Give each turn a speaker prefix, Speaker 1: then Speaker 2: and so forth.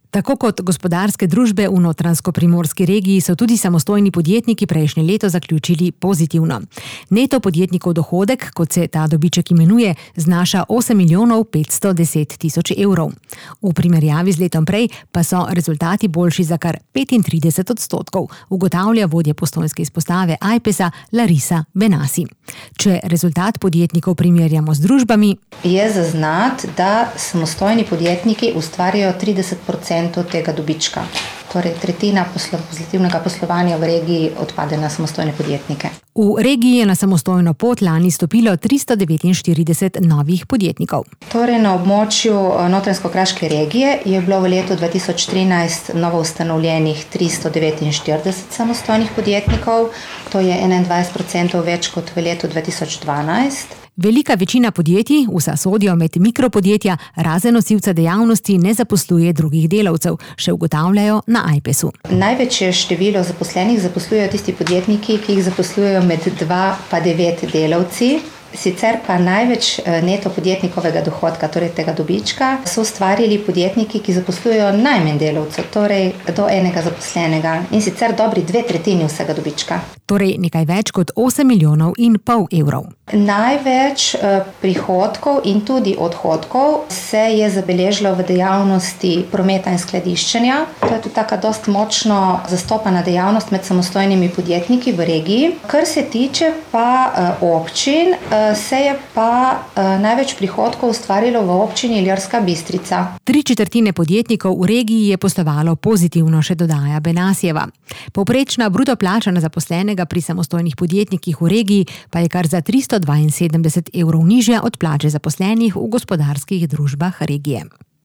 Speaker 1: Tako kot gospodarske družbe v Notranjsko-primorski regiji so tudi samostojni podjetniki prejšnje leto zaključili pozitivno. Neto podjetnikov dohodek, kot se ta dobiček imenuje, znaša 8 milijonov 510 tisoč evrov. V primerjavi z letom prej pa so rezultati boljši za kar 35%, ugotavlja vodja postojnske izpostave Ajpesa Larisa Benasi. Če rezultat podjetnikov primerjamo z družbami,
Speaker 2: je zaznati, da samostojni podjetniki ustvarjajo 30% tega dobička. Torej, tretjina pozitivnega poslovanja v regiji odpade na samostojne podjetnike.
Speaker 1: V regiji je na samostojno pot lani stopilo 349 novih podjetnikov.
Speaker 2: Torej, na območju Notranjsko-kraške regije je bilo v letu 2013 novo ustanovljenih 349 samostojnih podjetnikov, to je 21% več kot v letu 2012.
Speaker 1: Velika večina podjetij, vsa sodijo med mikropodjetja, razen nosilca dejavnosti ne zaposluje drugih delavcev, še ugotavljajo na Ajpesu.
Speaker 2: Največje število zaposlenih zaposlujejo tisti podjetniki, ki jih zaposlujejo med 2 pa 9 delavci. Sicer pa največ neto podjetnikovega dohodka, torej tega dobička, so ustvarili podjetniki, ki zaposlujejo najmanj delavcev, torej do enega zaposlenega, in sicer dobri 2/3 vsega dobička.
Speaker 1: Torej nekaj več kot 8,5 milijonov evrov.
Speaker 2: Največ prihodkov in tudi odhodkov se je zabeležilo v dejavnosti prometa in skladiščenja. To je tudi taka dost močno zastopana dejavnost med samostojnimi podjetniki v regiji. Kar se tiče pa občin, se je pa največ prihodkov ustvarilo v občini Ilirska Bistrica.
Speaker 1: 3/4 podjetnikov v regiji je poslovalo pozitivno, še dodaja Benasjeva. Povprečna bruto plača na zaposlenega pri samostojnih podjetnikih v regiji pa je kar za 372 evrov nižja od plače zaposlenih v gospodarskih družbah regije.